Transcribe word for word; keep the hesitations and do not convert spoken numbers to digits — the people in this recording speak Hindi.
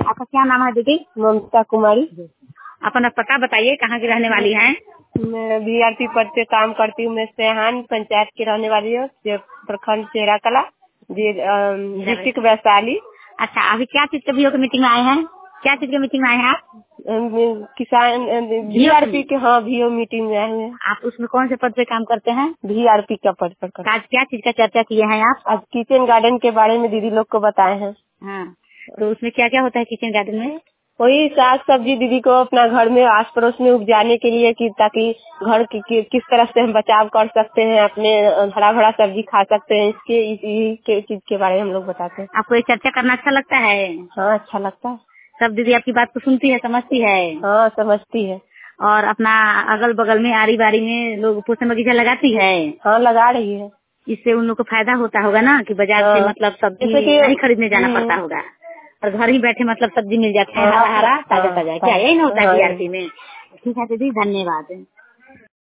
आपका क्या नाम है दीदी? ममता कुमारी। अपना पता बताइए, कहाँ की रहने वाली हैं? मैं वी आर पी पद पे काम करती हूँ। मैं सेहान पंचायत की रहने वाली हूँ, प्रखंड चेहरा कला, डिस्ट्रिक्ट वैशाली। अच्छा, अभी क्या चीज के वीओ की मीटिंग में आए हैं? क्या चीज की मीटिंग में आए हैं आप? किसान वी आर पी के। हाँ, वीओ मीटिंग में आए हुए हैं। आप उसमें कौन से पद पे काम करते हैं? वी आर पी का पद पर। आज क्या चीज का चर्चा किए हैं आप? आज किचन गार्डन के बारे में दीदी लोग को बताए हैं। हाँ, तो उसमें क्या क्या होता है किचन गार्डन में? वही साग सब्जी दीदी को अपना घर में आस पड़ोस में उपजाने के लिए, कि ताकि घर की कि, किस तरह से हम बचाव कर सकते हैं, अपने हरा भरा सब्जी खा सकते हैं। इसके इसी के चीज के बारे में हम लोग बताते हैं। आपको ये चर्चा करना अच्छा लगता है? हाँ, अच्छा लगता है। सब दीदी आपकी बात को सुनती है, समझती है? हाँ, समझती है। और अपना अगल बगल में आरी बारी में लोग पोषण बगीचा लगाती है? हाँ, लगा रही है। इससे उन लोग को फायदा होता होगा ना, कि बाजार हाँ, से मतलब सब्जी कि नहीं खरीदने जाना पड़ता होगा और घर ही बैठे मतलब सब्जी मिल जाता है, हरा हरा ताजा ताजा। क्या यही ना होता है बी आर पी में? ठीक है दीदी, धन्यवाद।